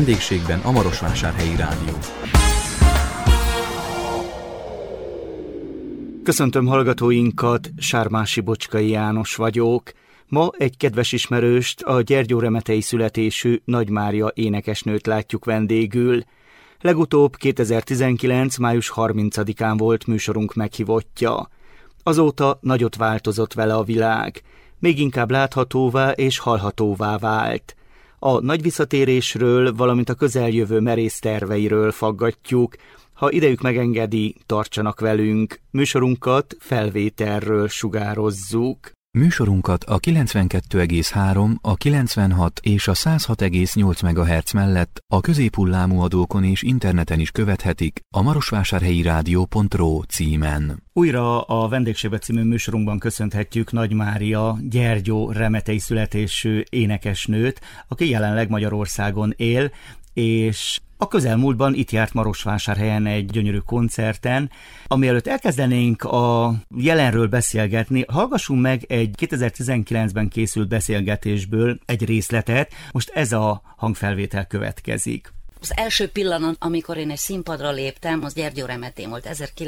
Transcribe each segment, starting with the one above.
Vendégségben a Marosvásárhelyi Rádió. Köszöntöm hallgatóinkat, Sármási Bocskai János vagyok. Ma egy kedves ismerőst, a gyergyóremetei születésű Nagy Mária énekesnőt látjuk vendégül. Legutóbb 2019. május 30-án volt műsorunk meghívottja. Azóta nagyot változott vele a világ, még inkább láthatóvá és hallhatóvá vált. A nagy visszatérésről, valamint a közeljövő merész terveiről faggatjuk. Ha idejük megengedi, tartsanak velünk. Műsorunkat felvételről sugározzuk. Műsorunkat a 92,3, a 96 és a 106,8 MHz mellett a középhullámú adókon és interneten is követhetik a marosvásárhelyirádió.ro címen. Újra a Vendégségbe című műsorunkban köszönhetjük Nagy Mária gyergyóremetei születésű énekesnőt, aki jelenleg Magyarországon él, és a közelmúltban itt járt Marosvásárhelyen egy gyönyörű koncerten. Amielőtt elkezdenénk a jelenről beszélgetni, hallgassunk meg egy 2019-ben készült beszélgetésből egy részletet. Most ez a hangfelvétel következik. Az első pillanat, amikor én egy színpadra léptem, az gyergyóremetén volt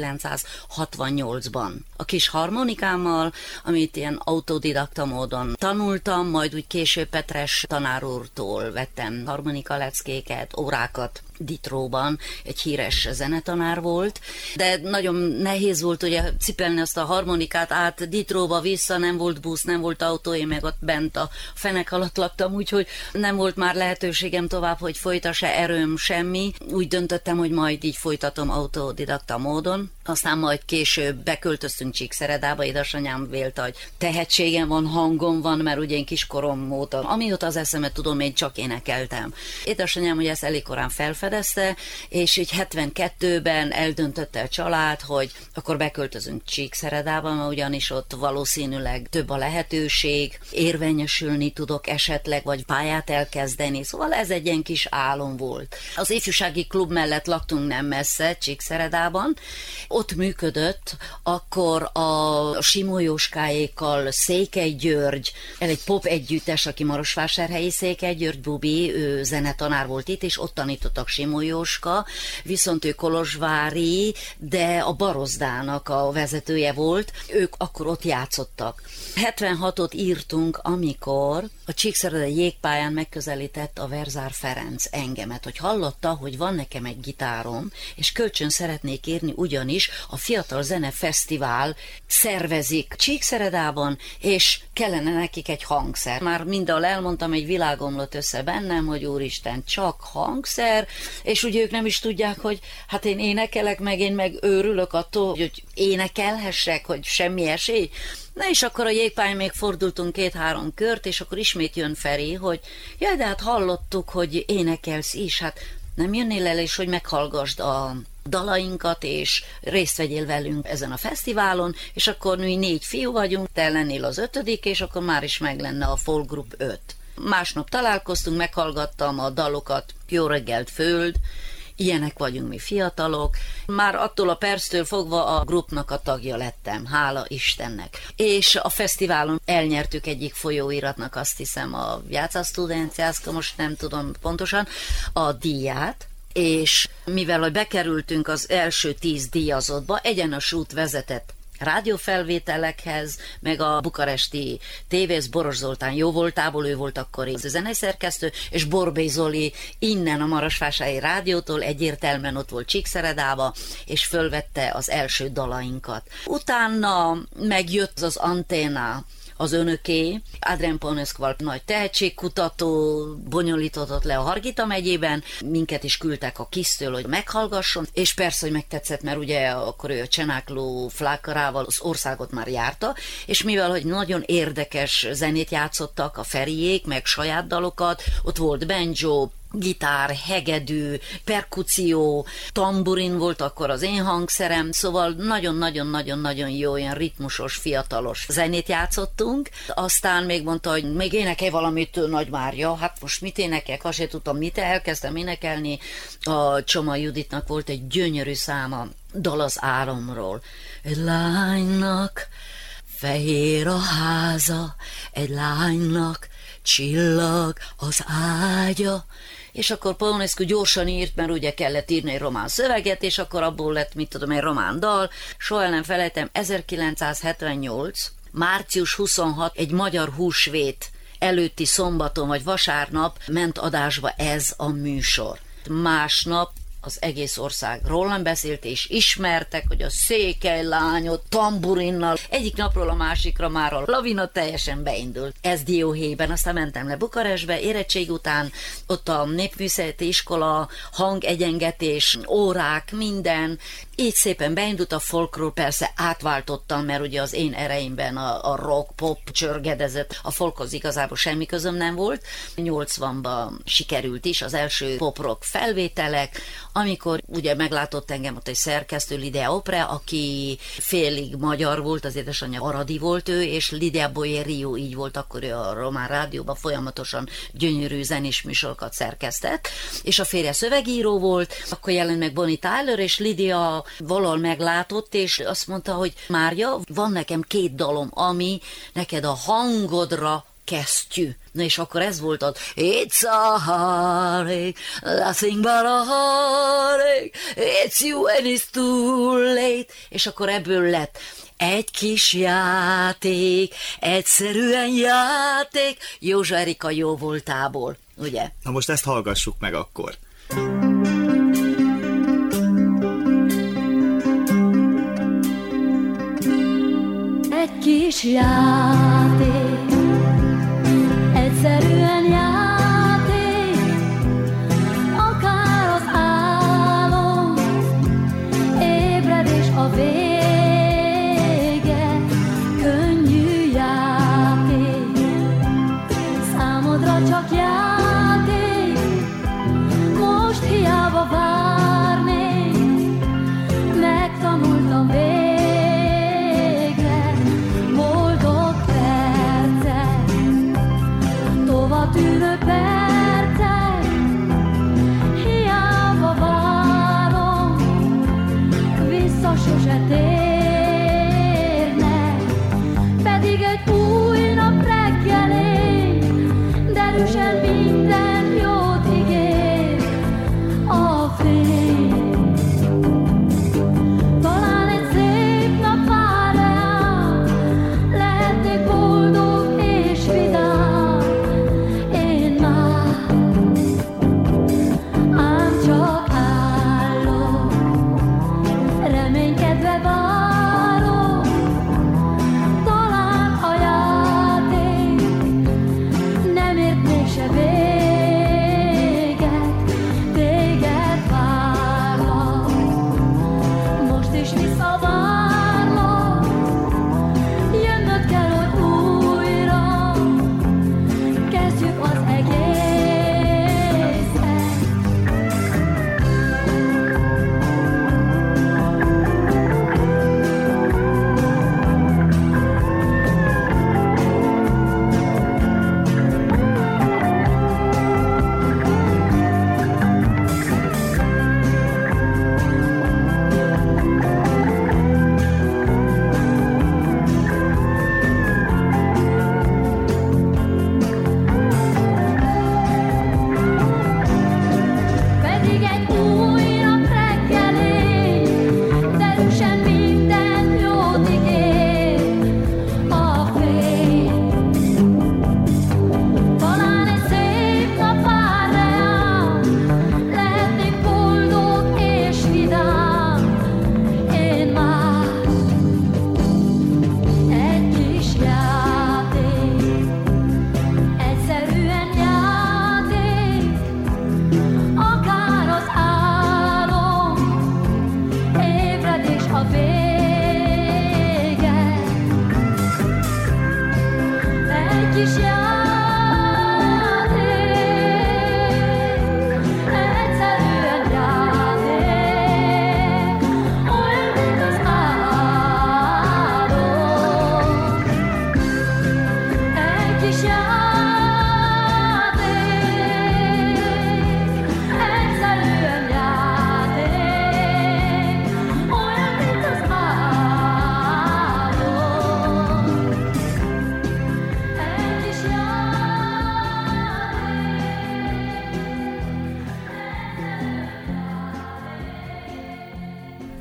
1968-ban. A kis harmonikámmal, amit ilyen autodidakta módon tanultam, majd úgy később Petres tanár úrtól vettem harmonikaleckéket, órákat Ditróban, egy híres zenetanár volt, de nagyon nehéz volt ugye cipelni azt a harmonikát át Ditróba vissza, nem volt busz, nem volt autó, én meg ott bent a fenek alatt laktam, úgyhogy nem volt már lehetőségem tovább, hogy folytassa erőm semmi. Úgy döntöttem, hogy majd így folytatom autodidakta módon, aztán majd később beköltöztünk Csíkszeredába, édesanyám vélte, hogy tehetségem van, hangom van, mert ugye én kiskorom óta, amióta az eszemet tudom, én csak énekeltem. Édesanyám ugye ezt elég korán felfedezte, és így 72-ben eldöntötte a család, hogy akkor beköltözünk Csíkszeredába, mert ugyanis ott valószínűleg több a lehetőség, érvényesülni tudok esetleg, vagy pályát elkezdeni, szóval ez egy ilyen kis álom volt. Az ifjúsági klub mellett laktunk nem messze, Csíkszeredában, ott működött, akkor a Simolyóskáékkal Székely György, egy pop együttes, aki marosvásárhelyi, Székely György Bubi, ő zenetanár volt itt, és ott tanítottak Simolyóska, viszont ő kolozsvári, de a Barozdának a vezetője volt, ők akkor ott játszottak. 76-ot írtunk, amikor a Csíkszeredai jégpályán megközelített a Verzár Ferenc engemet, hogy hallotta, hogy van nekem egy gitárom, és kölcsön szeretnék írni, ugyanis a Fiatal Zene Fesztivál szervezik Csíkszeredában, és kellene nekik egy hangszer. Már mindahol elmondtam, egy világ omlott össze bennem, hogy úristen, csak hangszer, és ugye ők nem is tudják, hogy hát én énekelek, meg én meg őrülök attól, hogy énekelhessek, hogy semmi esély. Na és akkor a jégpályán még fordultunk 2-3 kört, és akkor ismét jön Feri, hogy jaj, de hát hallottuk, hogy énekelsz is, hát nem jönnél el, és hogy meghallgasd a dalainkat, és részt vegyél velünk ezen a fesztiválon, és akkor mi 4 fiú vagyunk, te lennél az 5., és akkor már is meg lenne a folk group 5. Másnap találkoztunk, meghallgattam a dalokat, Jó reggelt föld, ilyenek vagyunk mi fiatalok. Már attól a perctől fogva a grupnak a tagja lettem, hála Istennek. És a fesztiválon elnyertük egyik folyóiratnak, azt hiszem a Viața Studențiască, most nem tudom pontosan, a díját, és mivel hogy bekerültünk az első 10 díjazottba, egyenes út vezetett rádiófelvételekhez, meg a bukaresti tévész Boros Zoltán jóvoltából, ő volt akkor a zeneszerkesztő, és Borbély Zoli innen a Marosvásárhelyi Rádiótól egyértelműen ott volt Csíkszeredába, és fölvette az első dalainkat. Utána megjött az Anténa, az önöké, Adrian Păunescu nagy tehetségkutató, bonyolított le a Hargita megyében, minket is küldtek a KISZ-től, hogy meghallgasson, és persze, hogy megtetszett, mert ugye akkor ő a Csenákló Flákarával az országot már járta, és mivel, hogy nagyon érdekes zenét játszottak a Feriék, meg saját dalokat, ott volt banjo, gitár, hegedű, perkució, tamburin volt akkor az én hangszerem, szóval nagyon-nagyon-nagyon-nagyon jó, ilyen ritmusos, fiatalos zenét játszottunk. Aztán még mondta, hogy még énekelj valamit, Nagy Mária, hát most mit énekeljek, azt sem tudtam mit, elkezdtem énekelni. A Csoma Juditnak volt egy gyönyörű száma, Dal az álomról. Egy lánynak fehér a háza, egy lánynak csillag az ágya, és akkor Paunescu gyorsan írt, mert ugye kellett írni egy román szöveget, és akkor abból lett, mit tudom, egy román dal. Soha nem felejtem, 1978. március 26, egy magyar húsvét előtti szombaton vagy vasárnap ment adásba ez a műsor. Másnap az egész ország rólam beszélt, és ismertek, hogy a székely lányot tamburinnal. Egyik napról a másikra már a lavina teljesen beindult. Ez Dióhéjban, aztán mentem le Bukarestbe, érettség után, ott a népművészeti iskola, hangegyengetés, órák, minden. Így szépen beindult a folkról, persze átváltottam, mert ugye az én ereimben a rock, pop csörgedezett, a folkhoz igazából semmi közöm nem volt. 80-ban sikerült is az első pop-rock felvételek, amikor ugye meglátott engem ott egy szerkesztő, Lidia Opre, aki félig magyar volt, az édesanyja aradi volt ő, és Lidia Boyerio, így volt akkor ő a Román Rádióban, folyamatosan gyönyörű zenés műsorokat szerkesztett, és a férje szövegíró volt, akkor jelent meg Bonnie Tyler, és Lidia valahol meglátott, és azt mondta, hogy Mária, van nekem 2 dalom, ami neked a hangodra kesztyű. Na és akkor ez volt az It's a heartache, nothing but a heartache, it's you and it's too late, és akkor ebből lett egy kis játék, egyszerűen játék, Józsa Erika jó voltából, ugye? Na most ezt hallgassuk meg akkor. Egy kis játék, egyszerűen játék, akár az álom, ébredés a vége, könnyű játék, számodra csak játék, most hiába várnék, megtanultam végre, boldog percek.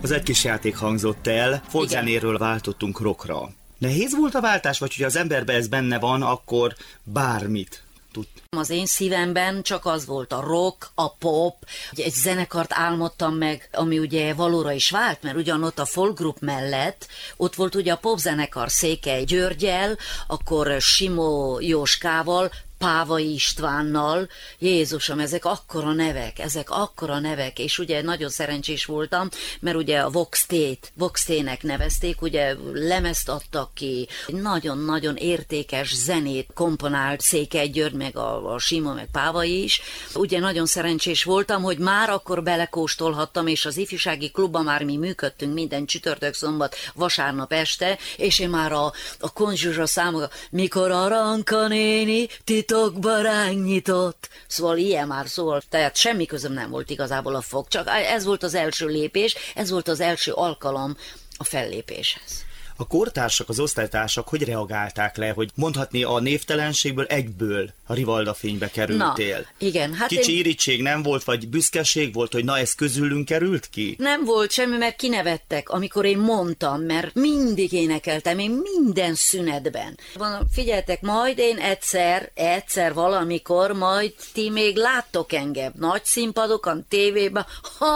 Az egy kis játék hangzott el, folkzenéről váltottunk rockra. Nehéz volt a váltás, vagy hogyha az emberben ez benne van, akkor bármit tud? Az én szívemben csak az volt a rock, a pop, egy zenekart álmodtam meg, ami ugye valóra is vált, mert ugyanott a folk group mellett, ott volt ugye a popzenekar Székely Györgyel, akkor Simó Jóskával, Pávai Istvánnal, Jézusom, ezek akkora nevek, és ugye nagyon szerencsés voltam, mert ugye a Vox T-nek nevezték, ugye lemezt adtak ki, nagyon-nagyon értékes zenét komponált Székely György, meg a Simó, meg Pávai is. Ugye nagyon szerencsés voltam, hogy már akkor belekóstolhattam, és az ifjúsági klubban már mi működtünk minden csütörtök, szombat, vasárnap este, és én már a konzsuzsa számokat, mikor a Ranka néni titokba ránk nyitott. Szóval ilyen már szól. Tehát semmi közöm nem volt igazából a folk, csak ez volt az első lépés, ez volt az első alkalom a fellépéshez. A kortársak, az osztálytársak hogy reagálták le, hogy mondhatni a névtelenségből egyből a Rivalda fénybe kerültél? Na, igen. Hát kicsi irítség nem volt, vagy büszkeség volt, hogy na ez közülünk került ki? Nem volt semmi, mert kinevettek, amikor én mondtam, mert mindig énekeltem, én minden szünetben. Figyeltek, majd én egyszer valamikor, majd ti még láttok engem nagy színpadokon, tévében,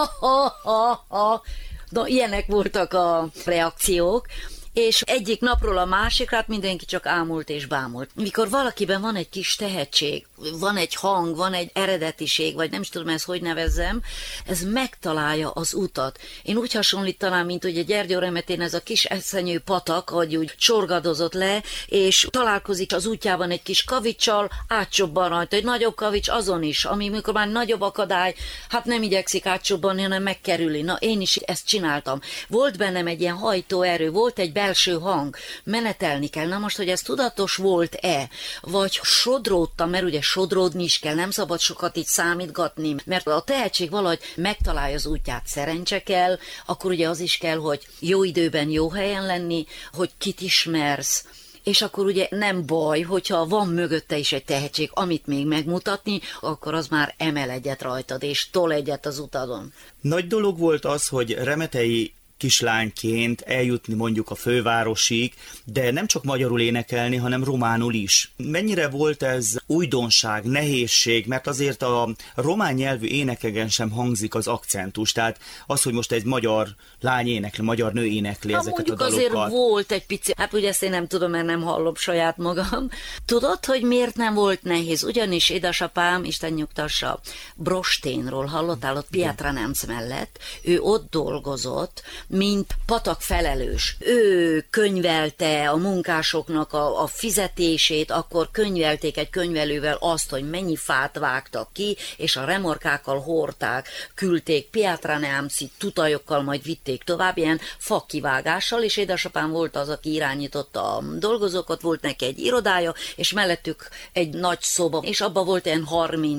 ha. Na, ilyenek voltak a reakciók, és egyik napról a másikra mindenki csak ámult és bámult. Mikor valakiben van egy kis tehetség, van egy hang, van egy eredetiség, vagy nem is tudom ezt hogy nevezzem, ez megtalálja az utat. Én úgy hasonlítanám, mint hogy a Gyergyóremetén ez a kis eszenyő patak, hogy úgy csorgadozott le, és találkozik az útjában egy kis kavicsal, átcsobban rajta, egy nagyobb kavics azon is, ami mikor már nagyobb akadály, hát nem igyekszik átcsobbanni, hanem megkerüli. Na, én is ezt csináltam. Volt bennem egy ilyen hajtóerő, volt egy belső hang, menetelni kell. Na most, hogy ez tudatos volt-e, vagy sodródtam, mert ugye sodródni is kell, nem szabad sokat így számítgatni, mert a tehetség valahogy megtalálja az útját, szerencse kell, akkor ugye az is kell, hogy jó időben jó helyen lenni, hogy kit ismersz, és akkor ugye nem baj, hogyha van mögötte is egy tehetség, amit még megmutatni, akkor az már emel egyet rajtad, és tol egyet az utadon. Nagy dolog volt az, hogy remetei kislányként eljutni mondjuk a fővárosig, de nem csak magyarul énekelni, hanem románul is. Mennyire volt ez újdonság, nehézség, mert azért a román nyelvű énekeken sem hangzik az akcentus, tehát az, hogy most egy magyar lány énekli, magyar nő énekli ezeket a dalokat. Azért volt egy pici, hát ugye ezt én nem tudom, mert nem hallom saját magam. Tudod, hogy miért nem volt nehéz? Ugyanis édesapám, Isten nyugtassa, Brosténról hallottál, ott Piatra Nemc mellett, ő ott dolgozott, mint patak felelős. Ő könyvelte a munkásoknak a fizetését, akkor könyvelték egy könyvelővel azt, hogy mennyi fát vágtak ki, és a remorkákkal hordták, küldték Piatra Nemci tutajokkal, majd vitték tovább, ilyen fakivágással, és édesapám volt az, aki irányította a dolgozókat, volt neki egy irodája, és mellettük egy nagy szoba, és abban volt ilyen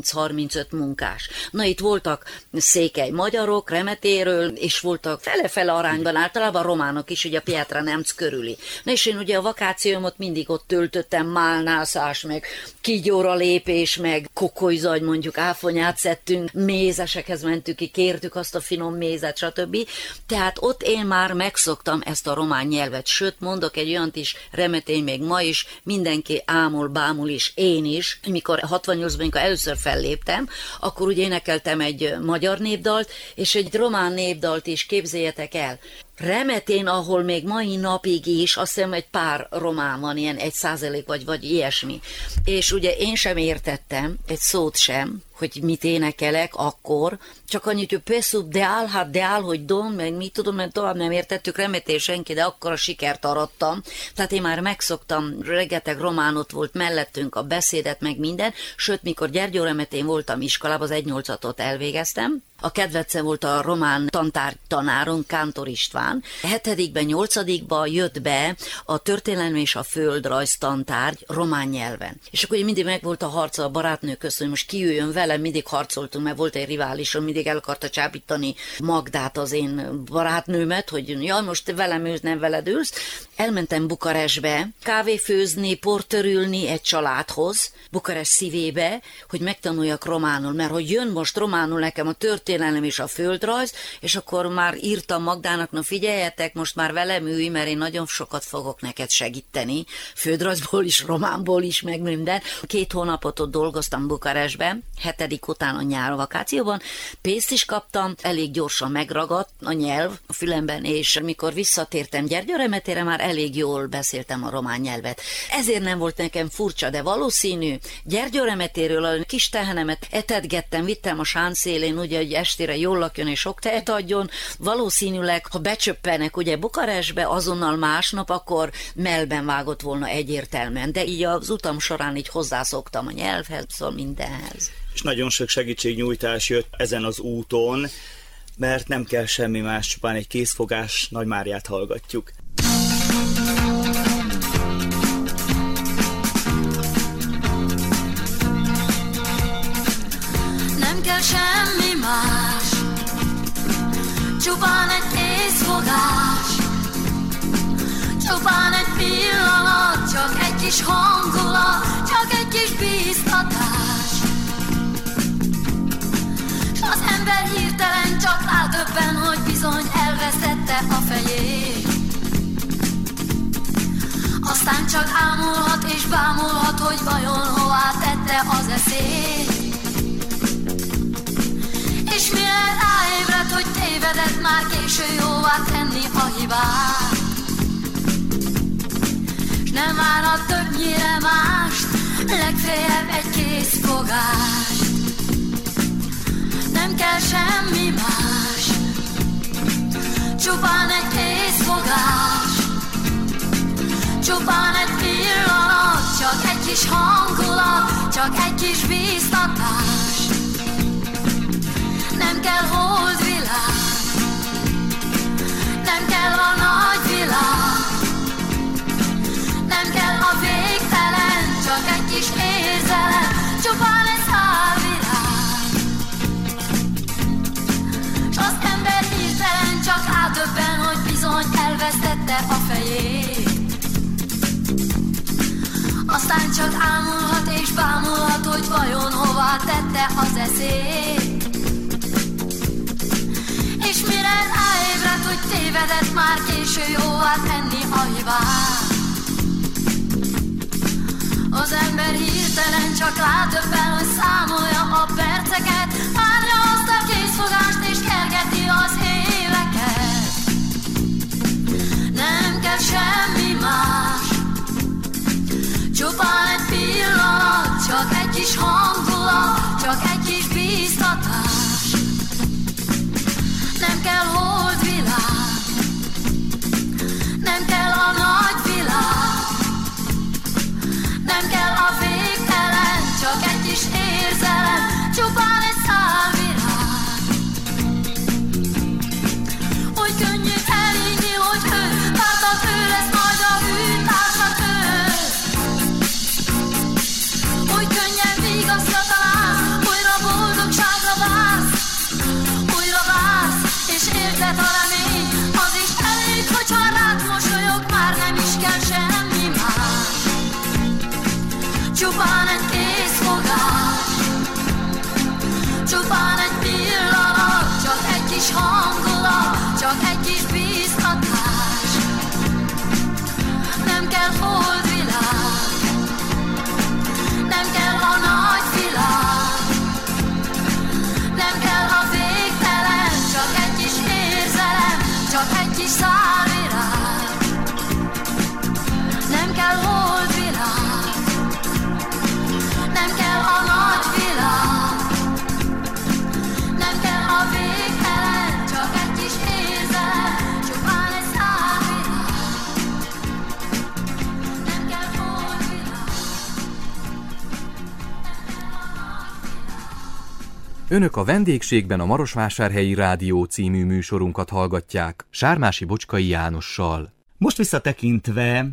30-35 munkás. Na, itt voltak székely magyarok, Remetéről, és voltak fele-fele arányban általában románok is, ugye a Piatra Nemc körüli. Na, és én ugye a vakációmat mindig ott töltöttem, málnászás, meg kígyóra lépés, meg kokolyzagy, mondjuk áfonyát szedtünk, mézesekhez mentünk ki, kértük azt a finom mézet, stb. Tehát ott én már megszoktam ezt a román nyelvet, sőt, mondok egy olyant is, Remetén még ma is, mindenki ámul, bámul is, én is. Mikor 68-ban, amikor először felléptem, akkor úgy énekeltem egy magyar népdalt, és egy román népdalt is, képzeljetek el. Remetén, ahol még mai napig is, azt hiszem egy pár román van, ilyen 1% vagy ilyesmi. És ugye én sem értettem, egy szót sem, hogy mit énekelek akkor, csak annyit, hogy Pesub deál, hogy don, meg mit tudom, mert tovább nem értettük Remetén senki, de akkor a sikert arattam. Tehát én már megszoktam, rengeteg románot volt mellettünk, a beszédet, meg minden, sőt, mikor Gyergyóremetén voltam iskolában, az 1.8-at elvégeztem, a kedvence volt a román tanárom, Kántor István. 7-ben, 8-ban jött be a történelmi és a földrajz tantárgy román nyelven. És akkor mindig meg volt a harca a barátnő közt, hogy most ki jöjjön vele, velem mindig harcoltunk, mert volt egy riválisom, mindig el akarta csábítani Magdát, az én barátnőmet, hogy ja, most velem ülsz, nem veled ülsz. Elmentem Bukarestbe kávéfőzni, portörülni egy családhoz, Bukarest szívébe, hogy megtanuljak románul, mert hogy jön most románul nekem a történelem és a földrajz, és akkor már írtam Magdának, na figyeljetek, most már velem ülj, mert én nagyon sokat fogok neked segíteni, földrajzból is, románból is, meg minden. 2 hónapot ott dolgoztam Bukarestben, 7. után a nyár vakációban, pénzt is kaptam, elég gyorsan megragadt a nyelv a fülemben, és mikor visszatértem Gyergyóremetére, már elég jól beszéltem a román nyelvet. Ezért nem volt nekem furcsa, de valószínű, Gyergyóremetéről a kis tehenemet etetgettem, vittem a sánszélén, ugye, hogy estére jól lakjon és sok tehet adjon. Valószínűleg, ha becsöppenek ugye Bukarestbe, azonnal másnap, akkor mellben vágott volna egyértelműen. De így az utam során így hozzászoktam a nyelvhez, szóval mindenhez. És nagyon sok segítségnyújtás jött ezen az úton, mert nem kell semmi más, csupán egy készfogás. Nagy Máriát hallgatjuk. Nem kell semmi más, csupán egy készfogás, csupán egy pillanat, csak egy kis hangulat, csak egy kis bíztatás. S az ember hirtelen csak rádöbben, hogy bizony elvesztette a fejét. Aztán csak ámulhat és bámulhat, hogy vajon hová tette az eszét. És mire ráébred, hogy tévedett, már késő jóvá tenni a hibát. S nem várhat többnyire mást, legfeljebb egy készfogást. Nem kell semmi más, csupán egy készfogás, csupán egy pillanat, csak egy kis hangulat, csak egy kis bíztatás. Nem kell holdvilág, nem kell a nagy világ, nem kell a végtelen, csak egy kis érzelem, csupán egy szálvilág. S az ember hirtelen csak rádöbben, hogy bizony elvesztette a fejét. Aztán csak ámulhat és bámulhat, hogy vajon hová tette az eszét. És mire ráébred, hogy tévedett, már késő jóvá tenni a hibát. Az ember hirtelen csak rádöbben, hogy számolja a perceket, várja azt a készfogást és kergeti az éveket. Nem kell semmi más, csupán egy pillanat, csak egy kis hangulat, csak egy kis bíztatás. Nem kell holdvilág, nem kell a nagy világ, nem kell a végtelen, csak egy kis érzelem, csupán egy szálvilág. Hogy könnyű elhinni, hogy ő, vártat ő lesz majd a bűntársa ő. Hogy könnyen vigaszra találsz, újra boldogságra vársz, újra vársz, és érzed a remény, az is elég, hogyha rád mosolyog, már nem is kell semmi más. Csupán egy készfogás, csupán egy pillanat, csak egy kis hangulat, csak egy kis bíztatás. Nem kell holdvilág, nem kell a nagy világ, nem kell a végtelen, csak egy kis érzelem, csak egy kis szálvirág. Nem kell holdvilág, nem kell a nagy világ, nem kell a végtelen, csak egy kis érzelem, csupán egy szálvirág. Nem kell holdvilág, nem kell a nagy világ. Önök a vendégségben a Marosvásárhelyi Rádió című műsorunkat hallgatják Sármási Bocskai Jánossal. Most visszatekintve,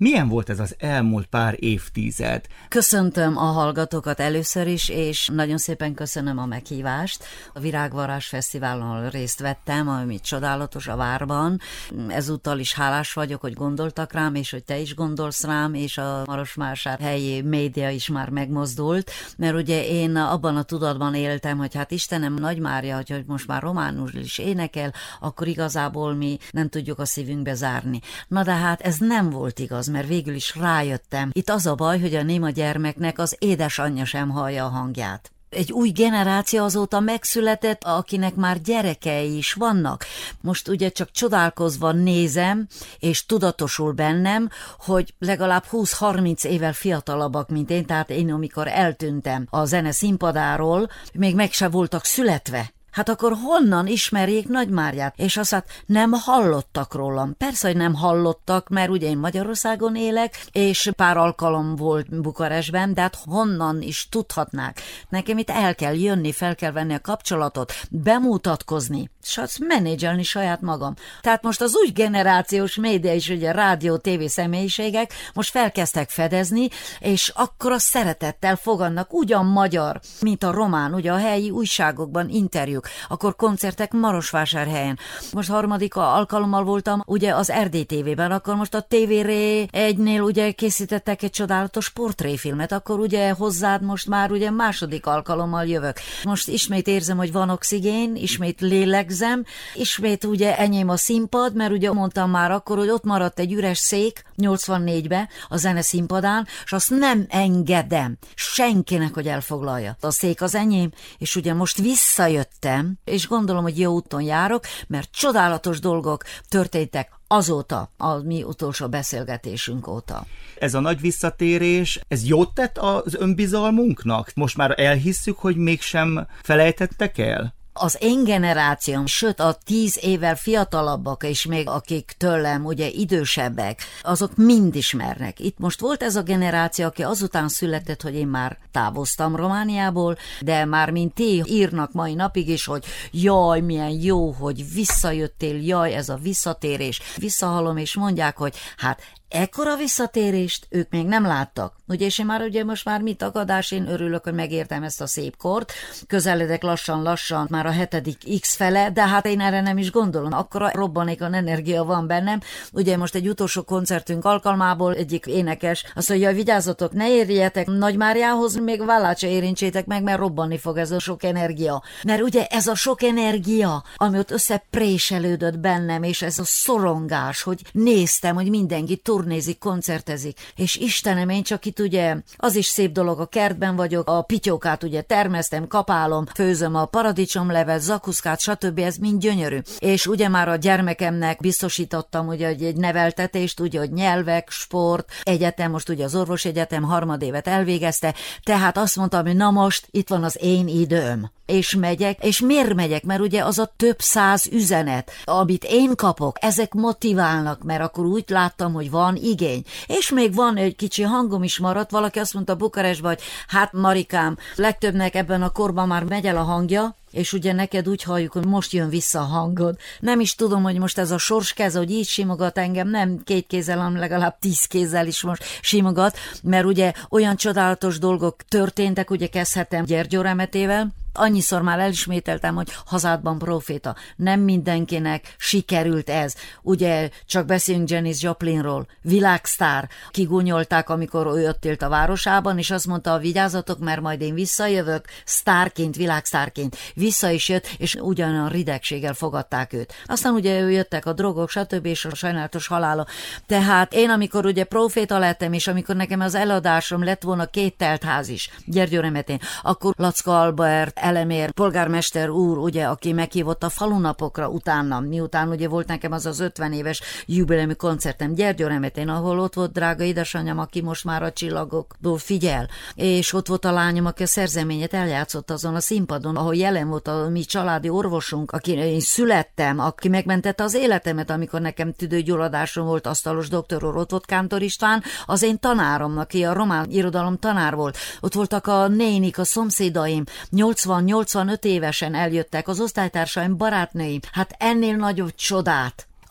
Milyen volt ez az elmúlt pár évtized? Köszöntöm a hallgatókat először is, és nagyon szépen köszönöm a meghívást. A Virágvarázs Fesztiválon részt vettem, ami csodálatos a Várban. Ezúttal is hálás vagyok, hogy gondoltak rám, és hogy te is gondolsz rám, és a marosvásárhelyi média is már megmozdult, mert ugye én abban a tudatban éltem, hogy hát Istenem, Nagy Mária, hogy most már románul is énekel, akkor igazából mi nem tudjuk a szívünkbe zárni. Na de hát ez nem volt igaz, mert végül is rájöttem. Itt az a baj, hogy a néma gyermeknek az édesanyja sem hallja a hangját. Egy új generáció azóta megszületett, akinek már gyerekei is vannak. Most ugye csak csodálkozva nézem, és tudatosul bennem, hogy legalább 20-30 évvel fiatalabbak, mint én, tehát én amikor eltűntem a zene színpadáról, még meg se voltak születve. Hát akkor honnan ismerjék Nagy Máriát? És azt hát nem hallottak rólam. Persze, hogy nem hallottak, mert ugye én Magyarországon élek, és pár alkalom volt Bukarestben, de hát honnan is tudhatnák? Nekem itt el kell jönni, fel kell venni a kapcsolatot, bemutatkozni, és azt menedzselni saját magam. Tehát most az új generációs média is, ugye rádió, tévé személyiségek most felkezdtek fedezni, és akkor a szeretettel fogadnak ugyan magyar, mint a román, ugye a helyi újságokban interjúk, akkor koncertek Marosvásárhelyen. Most harmadik alkalommal voltam ugye az Erdély TV-ben, akkor most a TV1-nél ugye készítettek egy csodálatos portréfilmet, akkor ugye hozzád most már ugye második alkalommal jövök. Most ismét érzem, hogy van oxigén, ismét lélegzem, ismét ugye enyém a színpad, mert ugye mondtam már akkor, hogy ott maradt egy üres szék 84-ben a zene színpadán, és azt nem engedem senkinek, hogy elfoglalja. A szék az enyém, és ugye most visszajöttem, és gondolom, hogy jó úton járok, mert csodálatos dolgok történtek azóta, a mi utolsó beszélgetésünk óta. Ez a nagy visszatérés, ez jót tett az önbizalmunknak? Most már elhisszük, hogy mégsem felejtettek el? Az én generációm, sőt a 10 évvel fiatalabbak, és még akik tőlem ugye idősebbek, azok mind ismernek. Itt most volt ez a generáció, aki azután született, hogy én már távoztam Romániából, de már mint ti írnak mai napig is, hogy jaj, milyen jó, hogy visszajöttél, jaj, ez a visszatérés. Visszahallom, és mondják, hogy hát ekkora visszatérést ők még nem láttak. Ugye, és én már ugye most már mit tagadás, én örülök, hogy megértem ezt a szép kort, közeledek lassan, már a 7. X fele, de hát én erre nem is gondolom. Akkora robbanékon energia van bennem. Ugye most egy utolsó koncertünk alkalmából egyik énekes azt mondja, hogy vigyázzatok, ne érjetek Nagy Máriához, még vállát se érintsétek meg, mert robbanni fog ez a sok energia. Mert ugye ez a sok energia, ami ott összepréselődött bennem, és ez a szorongás, hogy néztem, hogy mindenki turnézik, koncertezik, és Istenem, én csak itt ugye, az is szép dolog, a kertben vagyok, a pityókát ugye termesztem, kapálom, főzöm a paradicsomlevet, zakuszkát, stb. Ez mind gyönyörű. És ugye már a gyermekemnek biztosítottam ugye egy neveltetést, ugye, hogy nyelvek, sport, egyetem, most ugye az orvosegyetem harmadévet elvégezte, tehát azt mondtam, hogy na most itt van az én időm. És megyek, és miért megyek? Mert ugye az a több 100 üzenet, amit én kapok, ezek motiválnak, mert akkor úgy láttam, hogy van igény. És még van egy kicsi hangom is maradt, valaki azt mondta Bukarestben, hogy hát Marikám, legtöbbnek ebben a korban már megy el a hangja, és ugye neked úgy halljuk, hogy most jön vissza a hangod. Nem is tudom, hogy most ez a sorskez, hogy így simogat engem, nem 2 kézzel, hanem legalább 10 kézzel is most simogat, mert ugye olyan csodálatos dolgok történtek, ugye kezdhetem Gyergyó Remetével, annyiszor már elismételtem, hogy hazádban proféta. Nem mindenkinek sikerült ez. Ugye csak beszélünk Janis Joplinról, világsztár. Kigúnyolták, amikor ő ott élt a városában, és azt mondta, vigyázzatok, mert majd én visszajövök, sztárként, világsztárként. Vissza is jött, és ugyanolyan ridegséggel fogadták őt. Aztán ugye jöttek a drogok, stb. És a sajnálatos halála. Tehát én, amikor ugye proféta lettem, és amikor nekem az eladásom lett volna 2 teltház is, Gyergyó Remetén, akkor Lacka Albert, Elemér, polgármester úr, ugye, aki meghívott a falunapokra utána, miután ugye volt nekem az 50 éves jubileumi koncertem Gyergyó Remetén, ahol ott volt drága édesanyám, aki most már a csillagokból figyel, és ott volt a lányom, aki a szerzeményet eljátszott azon a színpadon, ahol jelen volt a mi családi orvosunk, aki én születtem, aki megmentette az életemet, amikor nekem tüdőgyulladásom volt, asztalos doktor úr, ott volt Kántor István, az én tanárom, aki a román irodalom tanár volt. Ott voltak a nénik, a szomszédaim, 80-85 évesen eljöttek, az osztálytársaim, barátnőim. Hát ennél nagyobb csodát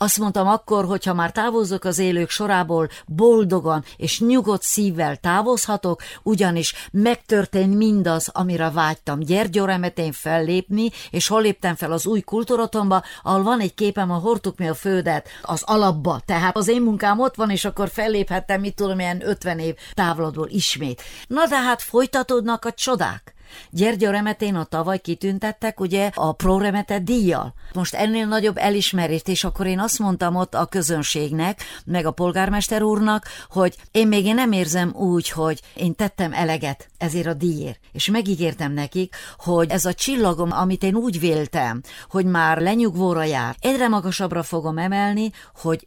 Azt mondtam akkor, hogyha már távozok az élők sorából, boldogan és nyugodt szívvel távozhatok, ugyanis megtörtént mindaz, amire vágytam. Gyergyóremetén fellépni, és hol léptem fel az új kultúratomba, ahol van egy képem, a hordtuk mi a földet az alapba, tehát az én munkám ott van, és akkor felléphettem, mit tudom, ilyen 50 év távlatból ismét. Na de hát folytatódnak a csodák. Gyergyóremetén a tavaly kitüntettek ugye a ProRemete díjjal. Most ennél nagyobb elismerést, és akkor én azt mondtam ott a közönségnek, meg a polgármester úrnak, hogy én nem érzem úgy, hogy én tettem eleget ezért a díjért. És megígértem nekik, hogy ez a csillagom, amit én úgy véltem, hogy már lenyugvóra jár, egyre magasabbra fogom emelni, hogy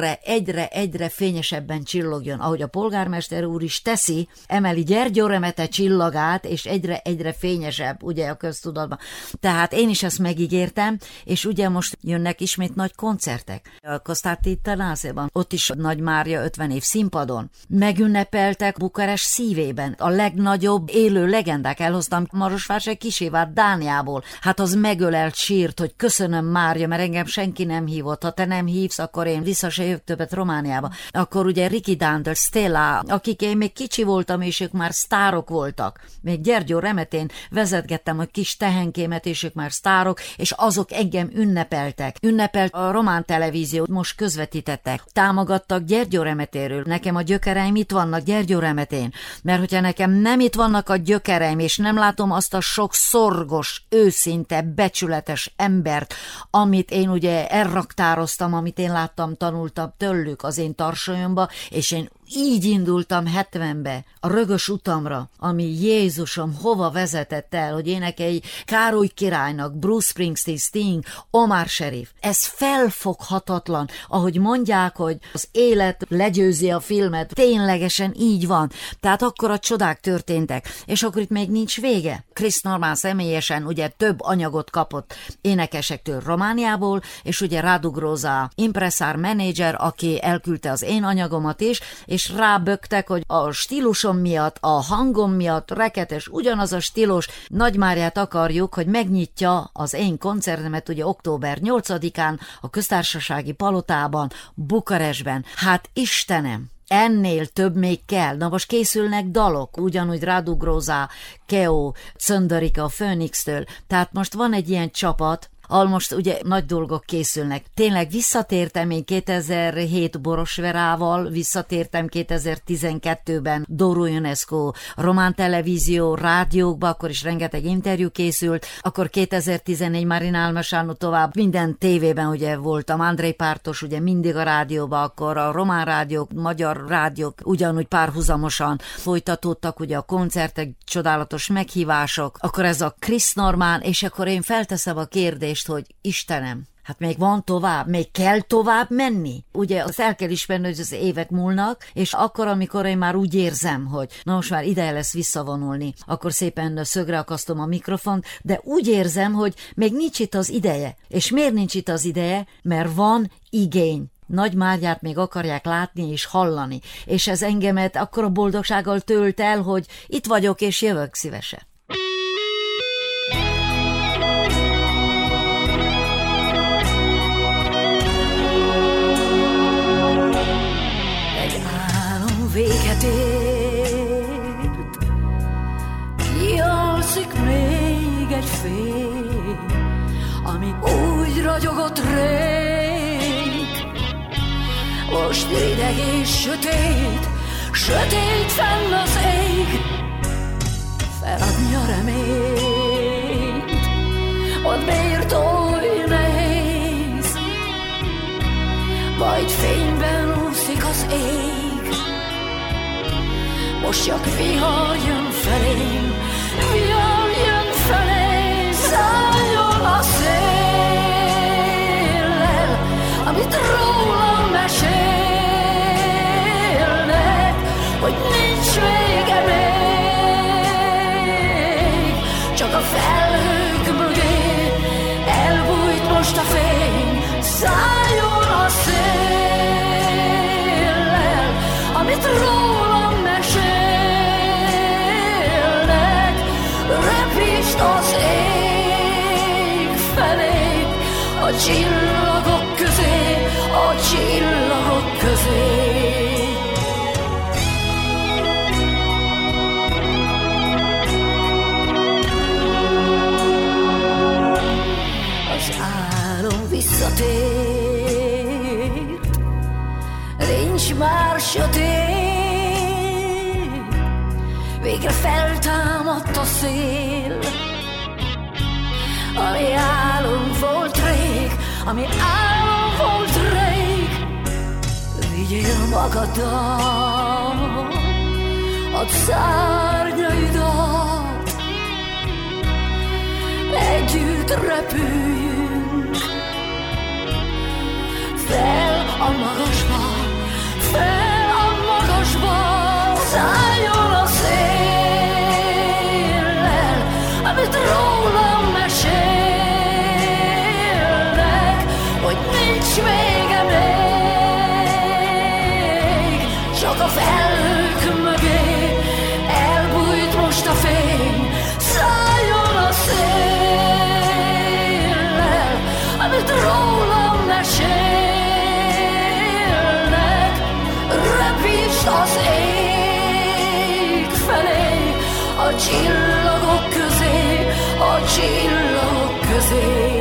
egyre fényesebben csillogjon, ahogy a polgármester úr is teszi, emeli Gyergyóremete csillagát, és egyre fényesebb, ugye a köztudatban. Tehát én is ezt megígértem, és ugye most jönnek ismét nagy koncertek. A Kostáti Tenászéban, ott is Nagy Mária 50 év színpadon. Megünnepeltek Bukarest szívében. A legnagyobb élő legendák. Elhoztam Marosvásár Kisévát Dániából. Hát az megölelt sírt, hogy köszönöm Mária, mert engem senki nem hívott. Ha te nem hívsz, akkor én vissza se jövök többet Romániába. Akkor ugye Ricky Dandel, Stella, akik én még kicsi voltam, és ők már sztárok voltak. Még Gyergyóremetén vezetgettem a kis tehenkémet, és ők már sztárok, és azok engem ünnepeltek. Ünnepelt a román televízió, most közvetítettek. Támogattak Gyergyóremetéről. Nekem a gyökereim itt vannak Gyergyóremetén. Mert hogyha nekem nem itt vannak a gyökereim, és nem látom azt a sok szorgos, őszinte, becsületes embert, amit én ugye elraktároztam, amit én láttam, tanultam tőlük az én tarsolyomba, és én így indultam 70-be, a rögös utamra, ami Jézusom hova vezetett el, hogy énekelj Károly királynak, Bruce Springsteen, Sting, Omar Sharif. Ez felfoghatatlan, ahogy mondják, hogy az élet legyőzi a filmet, ténylegesen így van. Tehát akkor a csodák történtek, és akkor itt még nincs vége. Chris Norman személyesen ugye több anyagot kapott énekesektől Romániából, és ugye Radu Groza impresszár menedzser, aki elküldte az én anyagomat is, és ráböktek, hogy a stílusom miatt, a hangom miatt reketes, ugyanaz a stílus, Nagy Máriát akarjuk, hogy megnyitja az én koncertemet ugye október 8-án a Köztársasági Palotában, Bukarestben. Hát Istenem! Ennél több még kell. Na most készülnek dalok, ugyanúgy Radu Groza, Keo, Czönderika a Phoenix-től. Tehát most van egy ilyen csapat, ahol most ugye nagy dolgok készülnek. Tényleg visszatértem én 2007 Borosverával, visszatértem 2012-ben Dóru Ionescu, román televízió, rádiókba, akkor is rengeteg interjú készült, akkor 2014 Marina Almesano tovább, minden tévében ugye voltam, Andrei Pártos ugye mindig a rádióba, akkor a román rádiók, magyar rádiók ugyanúgy párhuzamosan folytatódtak ugye a koncertek, csodálatos meghívások, akkor ez a Chris Norman, és akkor én felteszem a kérdést, hogy Istenem, hát még van tovább, még kell tovább menni. Ugye azt el kell ismerni, hogy az évek múlnak, és akkor, amikor én már úgy érzem, hogy na most már ideje lesz visszavonulni, akkor szépen szögre akasztom a mikrofont, de úgy érzem, hogy még nincs itt az ideje. És miért nincs itt az ideje? Mert van igény. Nagy Máriát még akarják látni és hallani, és ez engemet akkora boldogsággal tölt el, hogy itt vagyok és jövök szívesen. Véget ért, kialszik még egy fény, ami úgy ragyogott rég. Most ideg és sötét, sötét fenn az ég, feladni a reményt, ott miért oly nehéz, majd fényben úszik az ég. Most csak vihar jön felém, vihar jön felém, szálljon a széllel, amit rólam mesélnek, hogy nincs vége még, csak a felhők mögé elbújt most a fény, szálljon a széllel, amit rólam mesélnek, repítsd az ég felé, a csillagok közé, közé. Az álom visszatér, nincs már sötét, végre feltámadt a szél. Ami álom volt rég, ami álom volt rég, vigyél magaddal a szárnyaidat, együtt repüljünk fel a magasba, fel a magasba, szálljon a széllel, amit rólam mesélnek, hogy nincs vége még, csak a felhők mögé elbújt most a fény, szálljon a széllel, amit rólam mesélnek, repíts az ég felé, a csillagok közé, a csillagok közé.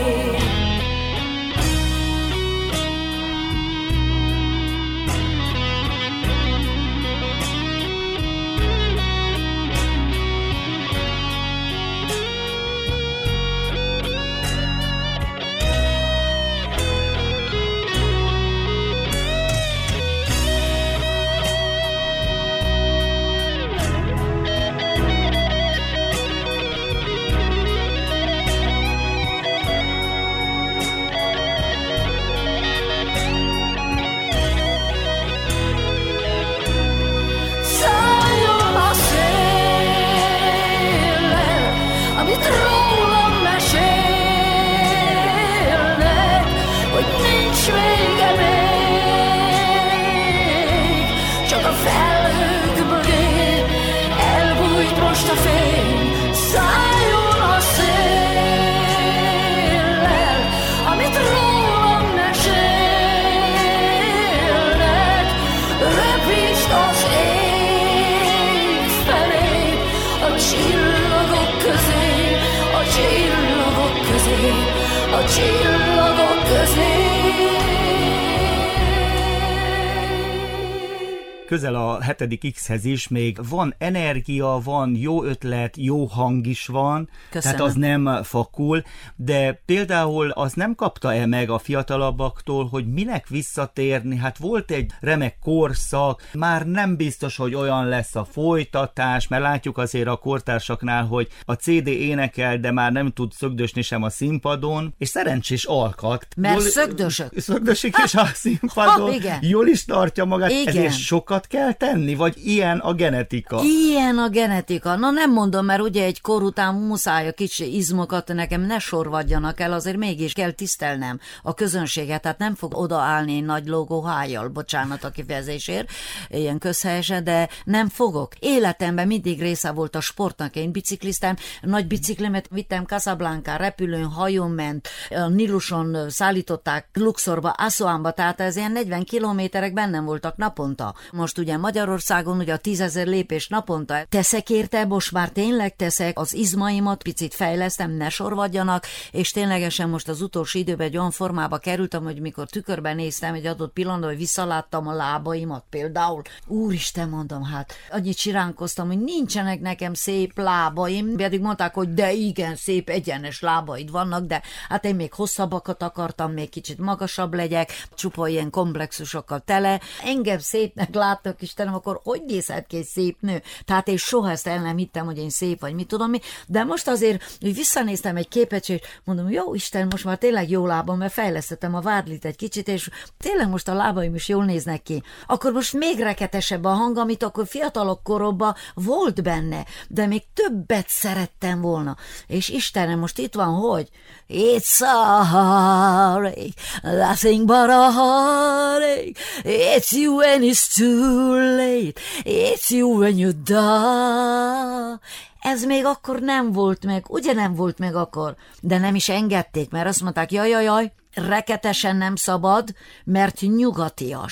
A csillagok közé. Közel a 7. X-hez is még van energia, van jó ötlet, jó hang is van, Köszönöm. Tehát az nem fakul, de például az nem kapta el meg a fiatalabbaktól, hogy minek visszatérni, hát volt egy remek korszak, már nem biztos, hogy olyan lesz a folytatás, mert látjuk azért a kortársaknál, hogy a CD énekel, de már nem tud szögdösni sem a színpadon, és szerencsés alkat. Mert szögdösik is a színpadon, igen. Jól is tartja magát, Igen. ezért sokat kell tenni, vagy ilyen a genetika? Ilyen a genetika. Na nem mondom, mert ugye egy kor után muszáj a kicsi izmokat nekem ne sorvadjanak el, azért mégis kell tisztelnem a közönséget, tehát nem fog odaállni nagy lógó hájjal, bocsánat a kifejezésért, ilyen közhelyesen, de nem fogok. Életemben mindig része volt a sportnak, én bicikliztem, nagy biciklimet vittem Casablanca, repülőn, hajón ment, a Niluson szállították Luxorba, Assuánba, tehát ez ilyen 40 kilométerek bennem voltak naponta. Most ugye Magyarországon ugye a 10 000 lépés naponta teszek érte, most már tényleg teszek, az izmaimat picit fejlesztem, ne sorvadjanak, és ténylegesen most az utolsó időben egy olyan formába kerültem, hogy mikor tükörben néztem egy adott pillanatban, hogy visszaláttam a lábaimat például. Úristen, mondom, hát annyit siránkoztam, hogy nincsenek nekem szép lábaim, pedig mondták, hogy de igen, szép egyenes lábaid vannak, de hát én még hosszabbakat akartam, még kicsit magasabb legyek, csupa ilyen komplexusokkal tele. Engem szépnek láttak, Istenem, akkor hogy nézhet ki egy szép nő? Tehát én soha ezt el nem hittem, hogy én szép vagy mit tudom mi, de most azért, hogy visszanéztem egy képet, és mondom, jó Isten, most már tényleg jó lábam, mert fejlesztettem a vádlit egy kicsit, és tényleg most a lábaim is jól néznek ki. Akkor most még reketesebb a hang, amit akkor fiatalok koromban volt benne, de még többet szerettem volna. És Istenem, most itt van, hogy it's a heartache, nothing but a heartache, it's you when it's too late, it's you when you die. Ez még akkor nem volt meg, ugye nem volt meg akkor, de nem is engedték, mert azt mondták, jaj, reketesen nem szabad, mert nyugatias.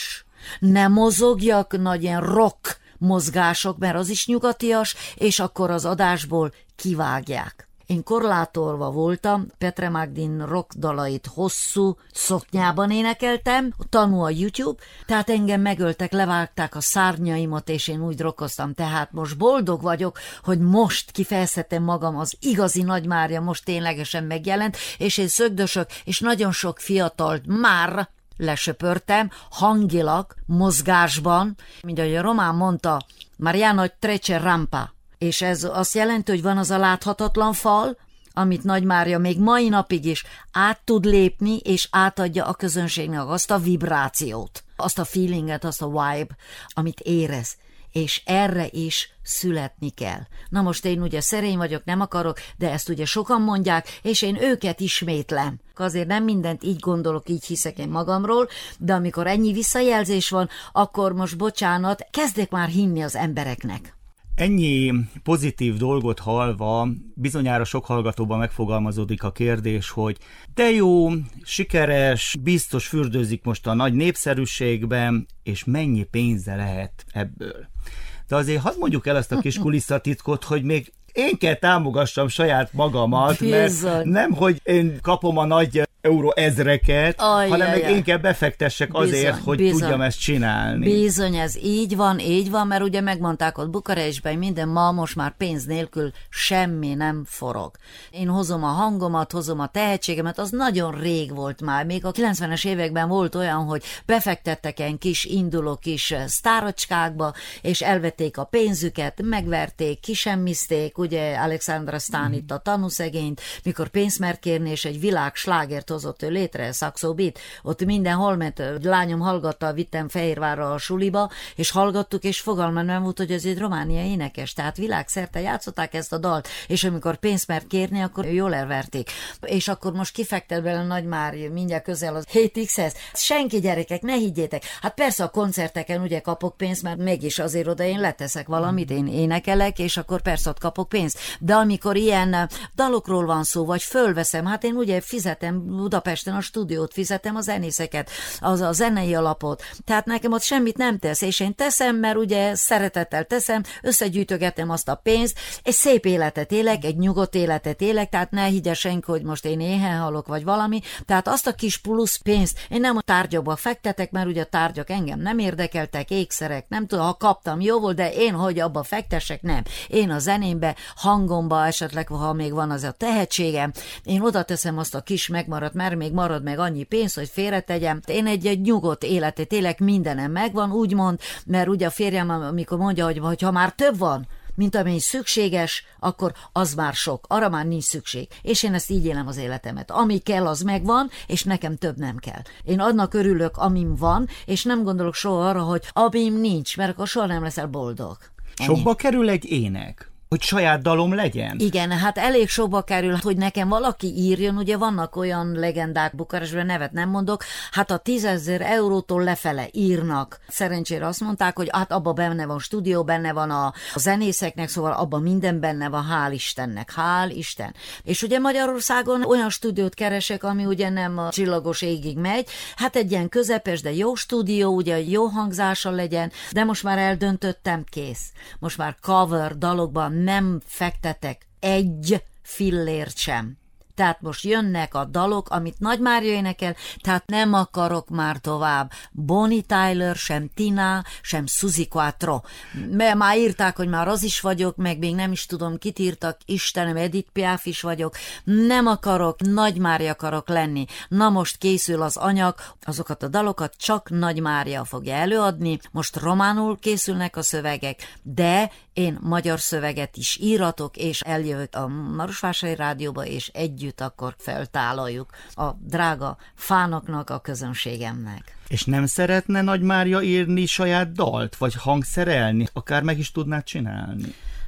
Ne mozogjak nagy ilyen rock mozgások, mert az is nyugatias, és akkor az adásból kivágják. Én korlátolva voltam, Petre Magdin rock dalait hosszú szoknyában énekeltem, tanul a YouTube, tehát engem megöltek, levágták a szárnyaimat, és én úgy rockoztam, tehát most boldog vagyok, hogy most kifejezhetem magam, az igazi Nagy Mária most ténylegesen megjelent, és én szögdösök, és nagyon sok fiatalt már lesöpörtem, hangilag, mozgásban, mint ahogy a román mondta, Mariano Trece Rampa, és ez azt jelenti, hogy van az a láthatatlan fal, amit Nagy Mária még mai napig is át tud lépni, és átadja a közönségnek azt a vibrációt, azt a feelinget, azt a vibe, amit érez. És erre is születni kell. Na most én ugye szerény vagyok, nem akarok, de ezt ugye sokan mondják, és én őket ismétlem. Azért nem mindent így gondolok, így hiszek én magamról, de amikor ennyi visszajelzés van, akkor most bocsánat, kezdek már hinni az embereknek. Ennyi pozitív dolgot hallva bizonyára sok hallgatóban megfogalmazódik a kérdés, hogy de jó, sikeres, biztos fürdőzik most a nagy népszerűségben, és mennyi pénze lehet ebből. De azért hadd mondjuk el ezt a kis kulisszatitkot, hogy még én kell támogassam saját magamat, mert nem, hogy én kapom a nagy euró ezreket, hanem meg én kell befektessek azért, hogy tudjam ezt csinálni. Bizony, ez így van, mert ugye megmondták ott Bukarestben, minden ma most már pénz nélkül semmi nem forog. Én hozom a hangomat, hozom a tehetségemet, az nagyon rég volt már. Még a 90-es években volt olyan, hogy befektettek ilyen kis induló kis sztárocskákba, és elvették a pénzüket, megverték, kisemmizték, ugye Alexandra Stanit, a tanúszegényt, mikor pénzt mer kérni, és egy világ slágert hozott ő létre, Saxo Beat, ott mindenhol ment, lányom hallgatta, vittem Fehérvárra a suliba, és hallgattuk, és fogalmam nem volt, hogy ez egy románia énekes, tehát világszerte játszották ezt a dalt, és amikor pénzt mert kérni, akkor jól elverték. És akkor most kifektet bele Nagy Mária, mindjárt közel az 7X-hez. Senki, gyerekek, ne higgyétek. Hát persze a koncerteken ugye kapok pénzt, mert mégis azért oda én leteszek valamit, én énekelek, és akkor persze ott kapok pénzt. De amikor ilyen dalokról van szó, vagy fölveszem, hát én ugye fizetem Budapesten a stúdiót, fizetem a zenészeket, az a zenei alapot, tehát nekem ott semmit nem tesz, és én teszem, mert ugye szeretettel teszem, összegyűjtögetem azt a pénzt, egy szép életet élek, egy nyugodt életet élek, tehát ne higgye senki, hogy most én éhen halok, vagy valami, tehát azt a kis plusz pénzt én nem a tárgyakba fektetek, mert ugye a tárgyak engem nem érdekeltek, ékszerek, nem tudom, ha kaptam, jó volt, de én, hogy abba fektessek, nem. Én a zenémbe, hangomba, esetleg, ha még van az a tehetségem, én oda teszem azt a kis megmaradt, mert még marad meg annyi pénz, hogy félretegyem. Én egy nyugodt életet élek, mindenem megvan, úgymond, mert ugye a férjem, amikor mondja, hogy ha már több van, mint amennyi szükséges, akkor az már sok, arra már nincs szükség. És én ezt így élem az életemet. Ami kell, az megvan, és nekem több nem kell. Én annak örülök, amim van, és nem gondolok soha arra, hogy amim nincs, mert akkor soha nem leszel boldog. Sokba kerül egy ének? Hogy saját dalom legyen? Igen, hát elég sokba kerül, hogy nekem valaki írjon, ugye vannak olyan legendák Bukarestben, nevet nem mondok, hát a 10 000 eurótól lefele írnak. Szerencsére azt mondták, hogy hát abban benne van stúdió, benne van a zenészeknek, szóval abban minden benne van, hál' Istennek, hál' Isten. És ugye Magyarországon olyan stúdiót keresek, ami ugye nem a csillagos égig megy, hát egy ilyen közepes, de jó stúdió, ugye jó hangzása legyen, de most már eldöntöttem, kész. Most már cover dalokban nem fektetek egy fillért sem. Tehát most jönnek a dalok, amit Nagy Mária énekel, tehát nem akarok már tovább Bonnie Tyler, sem Tina, sem Suzi Quattro. Mert már írták, hogy már az is vagyok, meg még nem is tudom, kit írtak, Istenem, Edith Piaf is vagyok. Nem akarok, Nagy Mária akarok lenni. Na most készül az anyag, azokat a dalokat csak Nagy Mária fogja előadni. Most románul készülnek a szövegek, de én magyar szöveget is íratok, és eljövök a Marosvásári Rádióba, és együtt akkor feltáloljuk a drága fánoknak, a közönségemnek. És nem szeretne Nagy Mária írni saját dalt, vagy hangszerelni? Akár meg is tudnád csinálni?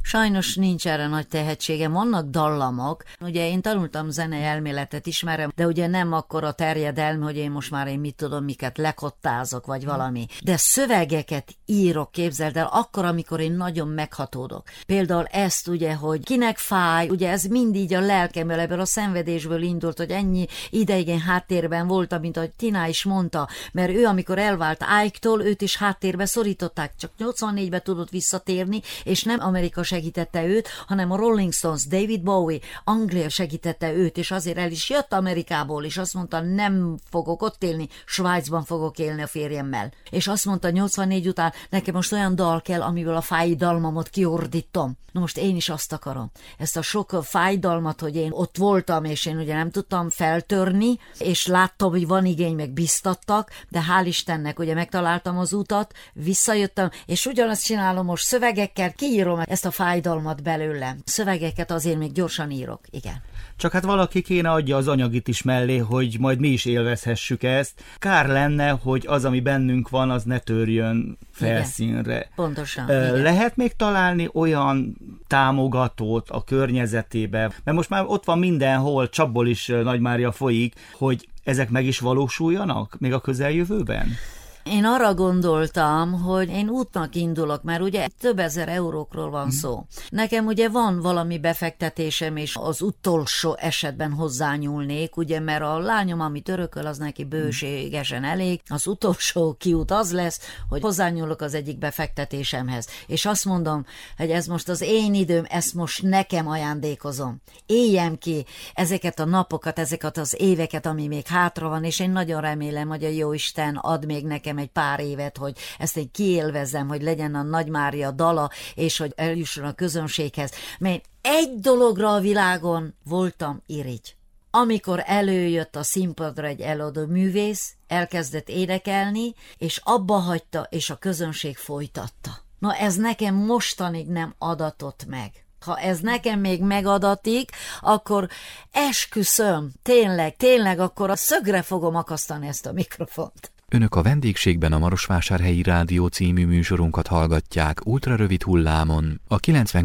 Sajnos nincs erre nagy tehetségem, vannak dallamok. Ugye én tanultam zenei elméletet, ismerem, de ugye nem akkora terjedelmi, hogy én most már mit tudom, miket lekottázok, vagy valami. De szövegeket írok, képzeld el, akkor, amikor én nagyon meghatódok. Például ezt ugye, hogy kinek fáj, ugye ez mind így a lelkemből, ebből a szenvedésből indult, hogy ennyi ideig én háttérben voltam, mint ahogy Tina is mondta, mert ő, amikor elvált Ike-tól, őt is háttérbe szorították, csak 84-ben tudott visszatérni, és nem Amerika segítette őt, hanem a Rolling Stones, David Bowie, Anglia segítette őt, és azért el is jött Amerikából, és azt mondta, nem fogok ott élni, Svájcban fogok élni a férjemmel. És azt mondta 84 után, nekem most olyan dal kell, amiből a fájdalmamot kiordítom. Na most én is azt akarom. Ezt a sok fájdalmat, hogy én ott voltam, és én ugye nem tudtam feltörni, és láttam, hogy van igény, meg biztattak, de hál' Istennek ugye megtaláltam az utat, visszajöttem, és ugyanazt csinálom most szövegekkel, kiírom ezt a fájdalmat belőlem. Szövegeket azért még gyorsan írok, igen. Csak hát valaki kéne adja az anyagit is mellé, hogy majd mi is élvezhessük ezt. Kár lenne, hogy az, ami bennünk van, az ne törjön felszínre. Igen. Pontosan. Lehet még találni olyan támogatót a környezetébe, mert most már ott van mindenhol, Csapból is Nagy Mária folyik, hogy ezek meg is valósuljanak még a közeljövőben? Én arra gondoltam, hogy én útnak indulok, mert ugye több ezer eurókról van szó. Nekem ugye van valami befektetésem, és az utolsó esetben hozzányúlnék, ugye, mert a lányom, amit örököl, az neki bőségesen elég. Az utolsó kiút az lesz, hogy hozzányúlok az egyik befektetésemhez. És azt mondom, hogy ez most az én időm, ezt most nekem ajándékozom. Éljem ki ezeket a napokat, ezeket az éveket, ami még hátra van, és én nagyon remélem, hogy a Jóisten ad még nekem egy pár évet, hogy ezt én kiélvezzem, hogy legyen a Nagy Mária dala, és hogy eljusson a közönséghez. Mert egy dologra a világon voltam irigy. Amikor előjött a színpadra egy előadó művész, elkezdett énekelni, és abba hagyta, és a közönség folytatta. Na ez nekem mostanig nem adatott meg. Ha ez nekem még megadatik, akkor esküszöm, tényleg, akkor a szögre fogom akasztani ezt a mikrofont. Önök a vendégségben a Marosvásárhelyi Rádió című műsorunkat hallgatják ultrarövid hullámon, a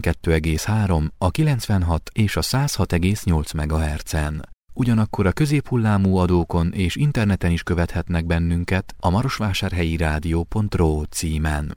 92,3, a 96 és a 106,8 MHz-en. Ugyanakkor a középhullámú adókon és interneten is követhetnek bennünket a marosvásárhelyirádió.ro címen.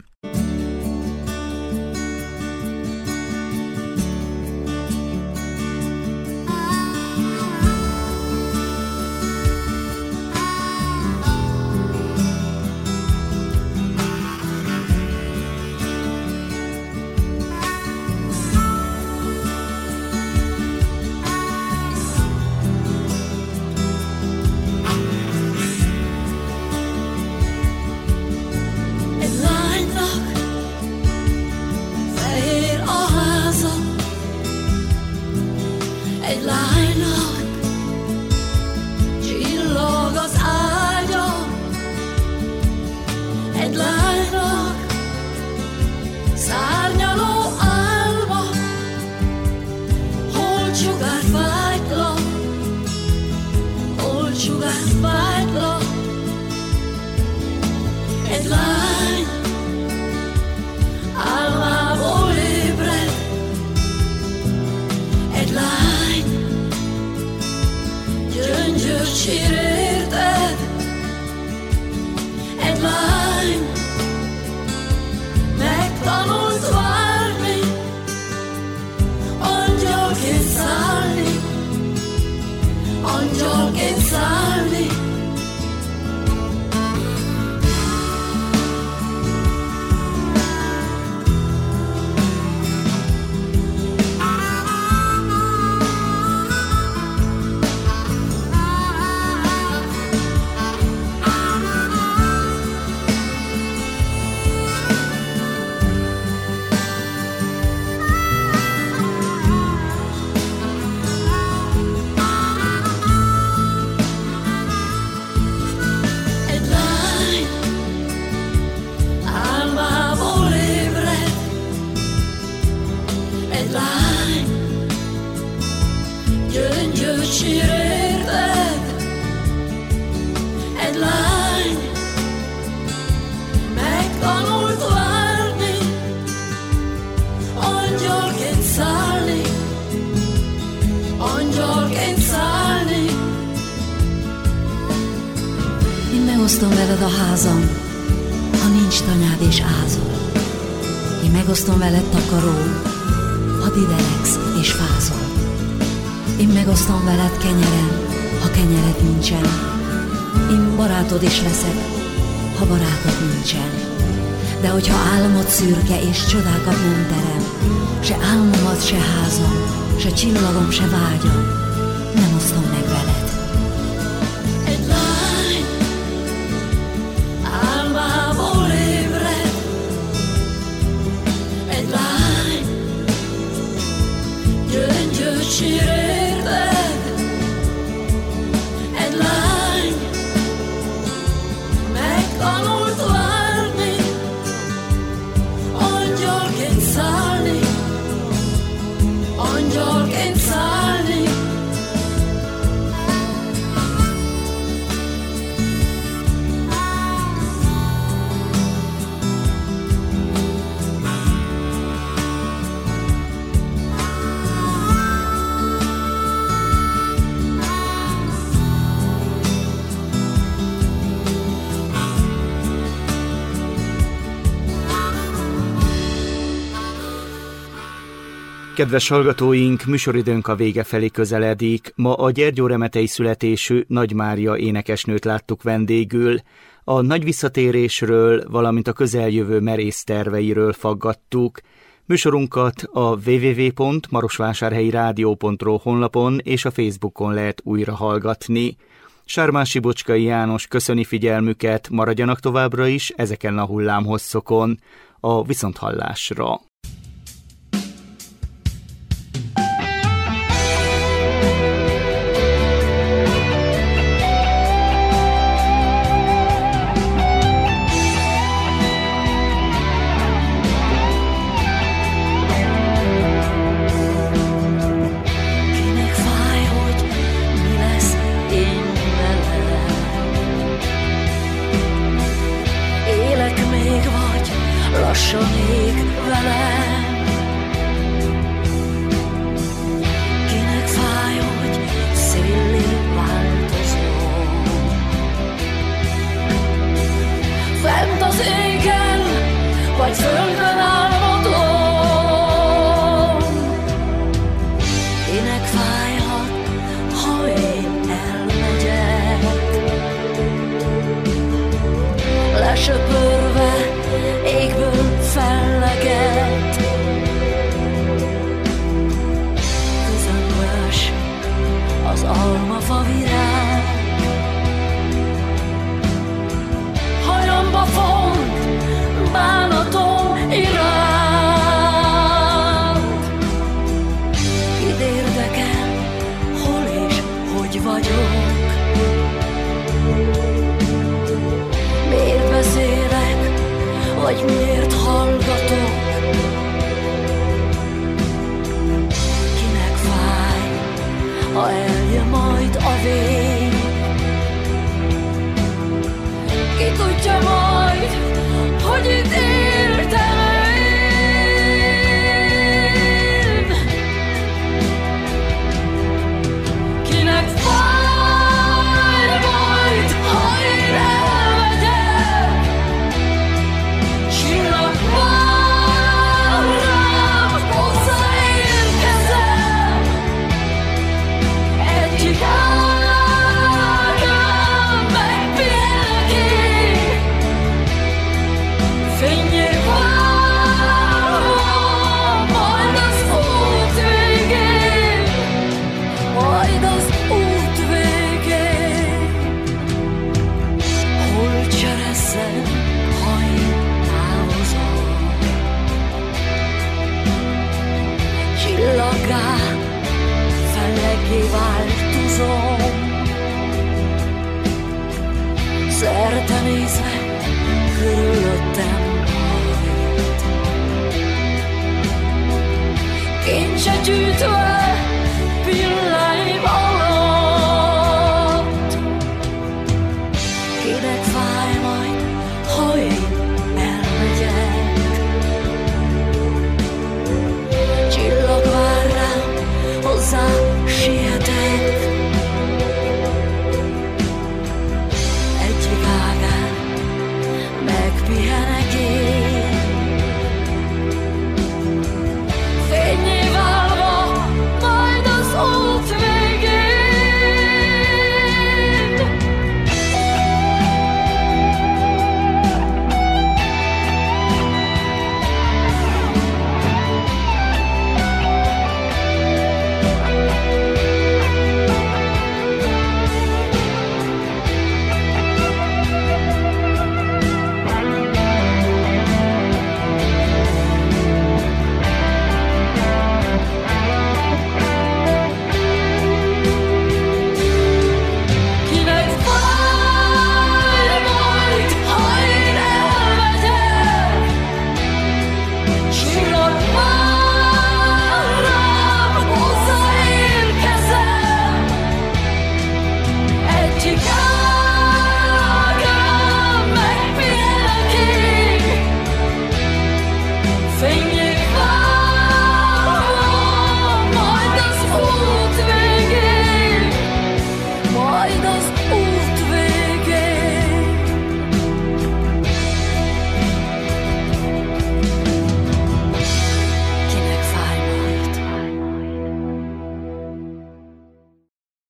Megtanult várni, angyalként megosztom veled a házam, ha nincs tanyád és ázol. Én megosztom veled takaróm, ha didelegsz és fázol. Én megosztom veled kenyerem, ha kenyered nincsen. Én barátod is leszek, ha barátod nincsen. De hogyha álmod szürke és csodákat nem terem, se álmomat, se házam, se csillagom, se vágyam, nem osztom meg veled. Egy lány álmából ébred, egy lány gyöngyöt sír érted, egy lány megtanult várni, angyalként szállni, angyalként szállni. Kedves hallgatóink, műsoridőnk a vége felé közeledik. Ma a gyergyóremetei születésű Nagy Mária énekesnőt láttuk vendégül. A nagy visszatérésről, valamint a közeljövő merész terveiről faggattuk. Műsorunkat a www.marosvásárhelyirádió.ro honlapon és a Facebookon lehet újra hallgatni. Sármási Bocskai János köszöni figyelmüket, maradjanak továbbra is ezeken a hullámhosszokon. A viszonthallásra! Lassan ég velem. Kinek fáj, hogy széllé változom. Fent az égen, vagy földön álmodom. Kinek fájhat, ha én elmegyek. Lesöpörve égből felleget, közömbös az almafa virág. Hajamba font bánatom iránt. Kit érdekel, hol és hogy vagyok? Miért beszélek, vagy miért hallgatok? Kinek fáj, ha eljön majd a vég? Ki tudja majd, hogy itt éltem én? Kinek fáj majd, ha én elmegyek? Csillag vár rám, hozzáérkezem. Egyik ágán megpihenek én. Fényér várva, majd az út végén. Majd az út végén. Hol csereszen, ha én távozom? Csillaggá, felleggé változom. Szerte nézve, körülöttem majd. Kincse gyűjtve, pillanat